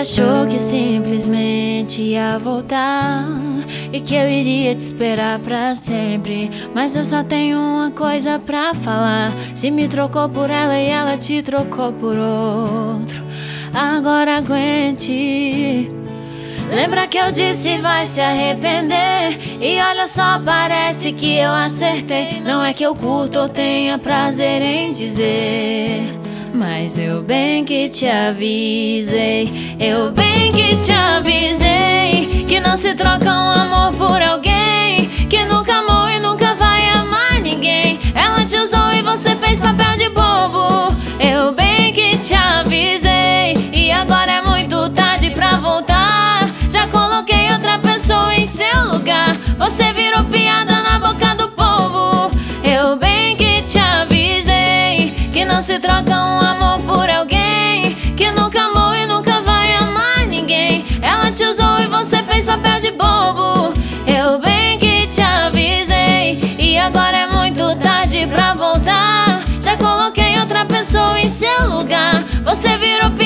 achou que simplesmente ia voltar e que eu iria te esperar pra sempre. Mas eu só tenho uma coisa pra falar: se me trocou por ela e ela te trocou por outro, agora aguente. Lembra que eu disse vai se arrepender? E olha só, parece que eu acertei. Não é que eu curto ou tenha prazer em dizer, mas eu bem que te avisei, eu bem que te avisei, que não se troca um amor por alguém que nunca amou e nunca vai amar ninguém. Ela te usou e você fez papel de bobo. Eu bem que te avisei, e agora é muito tarde pra voltar. Já coloquei outra pessoa em seu lugar. Você virou piada na boca do povo. Eu bem que te avisei, que não se troca um amor por alguém que nunca amou e nunca vai amar ninguém. Ela te usou e você fez papel de bobo. Eu bem que te avisei, e agora é muito tarde pra voltar. Já coloquei outra pessoa em seu lugar. Você virou piada